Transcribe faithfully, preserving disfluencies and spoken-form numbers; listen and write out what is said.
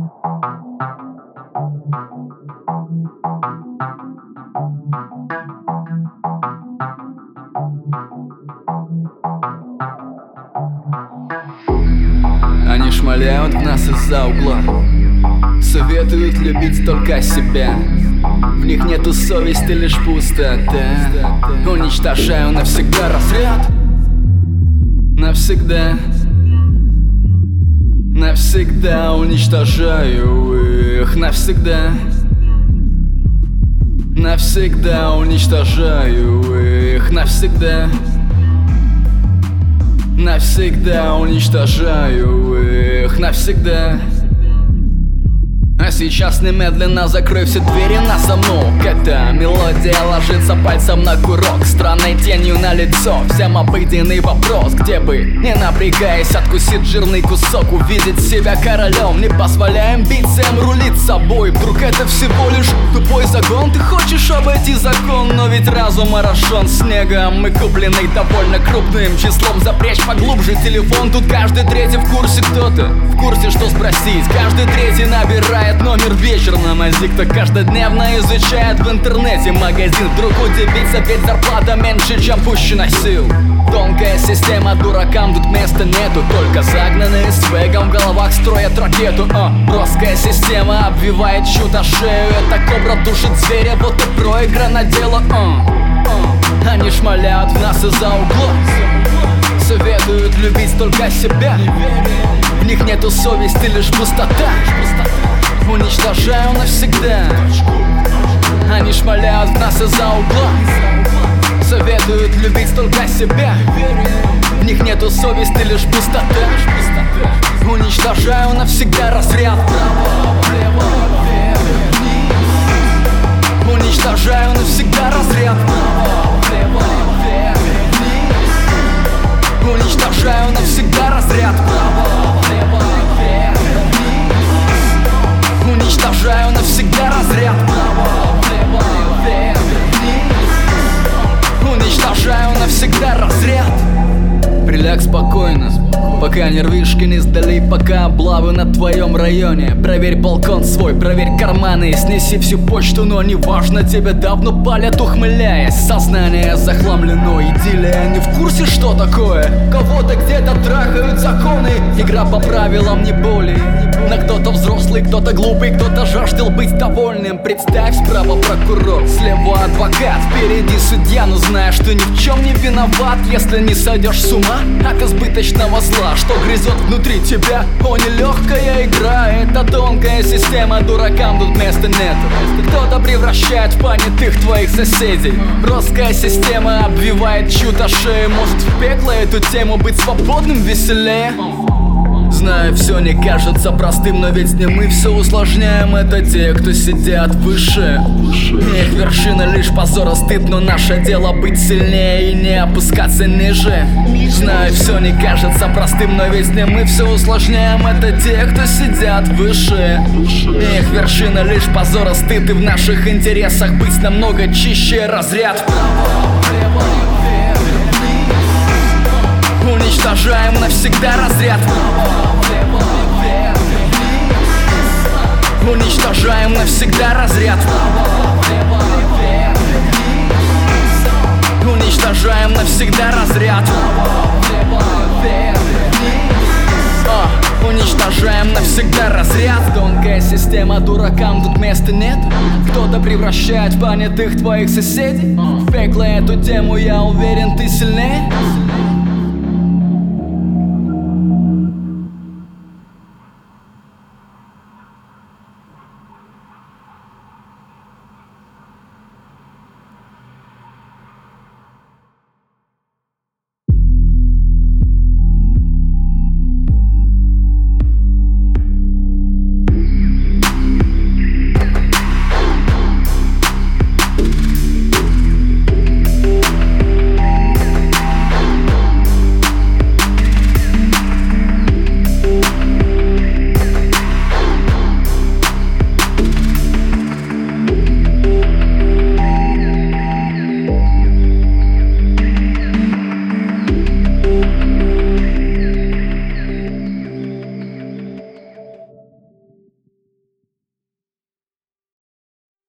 Они шмаляют в нас из-за угла, советуют любить только себя. В них нету совести, лишь пустота. Уничтожаю навсегда разряд. Навсегда. Навсегда уничтожаю их. Навсегда. Навсегда уничтожаю их. Навсегда. Навсегда уничтожаю их. Навсегда. А сейчас немедленно закрой все двери на замок. Эта мелодия ложится пальцем на курок, странной тенью на лицо. Всем обыденный вопрос, где бы, не напрягаясь, откусит жирный кусок. Увидеть себя королем, не позволяя амбициям рулить собой. Вдруг это всего лишь тупой загон. Ты хочешь обойти закон, но ведь разум орошен снегом и купленный довольно крупным числом. Запрячь поглубже телефон, тут каждый третий в курсе. Кто-то в курсе, что спросить, каждый третий набирает номер вечер на мазик, кто каждодневно изучает в интернете магазин. Вдруг удивиться, ведь зарплата меньше, чем пущена сил. Тонкая система, дуракам тут места нету, только загнанные свегом в головах строят ракету. а. Броская система обвивает чью-то шею, эта кобра душит зверя, вот и проиграно дело. а. а. Они шмаляют в нас из-за угла, советуют любить только себя. В них нету совести, лишь пустота. Уничтожаю навсегда. Они шмаляют в нас из-за угла, советуют любить только себя. В них нету совести, лишь пустота. Уничтожаю навсегда разряд. Уничтожаю навсегда разряд. Уничтожаю навсегда разряд. Уничтожаю навсегда разряд. Уничтожаю навсегда разряд. Приляг спокойно, пока нервишки не сдали, пока облавы на твоем районе. Проверь балкон свой, проверь карманы, снеси всю почту, но неважно, тебя давно палят, ухмыляясь. Сознание захламлено, идиллия, не в курсе, что такое. Кого-то где-то трахают законы, игра по правилам, не более. Но кто-то взрослый, кто-то глупый, кто-то жаждал быть довольным. Представь, справа прокурор, слева адвокат, впереди судья, но зная, что ни в чем не виноват. Если не сойдешь с ума от избыточного зла, что грызет внутри тебя. О, нелегкая игра, это тонкая система, дуракам тут места нет. Кто-то превращает в понятых твоих соседей. Броская система обвивает чью-то шею. Может, в пекло эту тему быть свободным веселее? Знаю, все не кажется простым, но ведь не мы все усложняем. Это те, кто сидят выше. Их вершина лишь позор и стыд, но наше дело быть сильнее и не опускаться ниже. Знаю, все не кажется простым, но ведь не мы все усложняем. Это те, кто сидят выше. Их вершина лишь позор и стыд, и в наших интересах быть намного чище. Разряд. Уничтожаем навсегда разряд. Уничтожаем навсегда разряд. Уничтожаем навсегда разряд. а, Уничтожаем навсегда разряд. Тонкая система, дуракам тут места нет. Кто-то превращает в понятых твоих соседей. В пекло эту тему, я уверен, ты сильнее.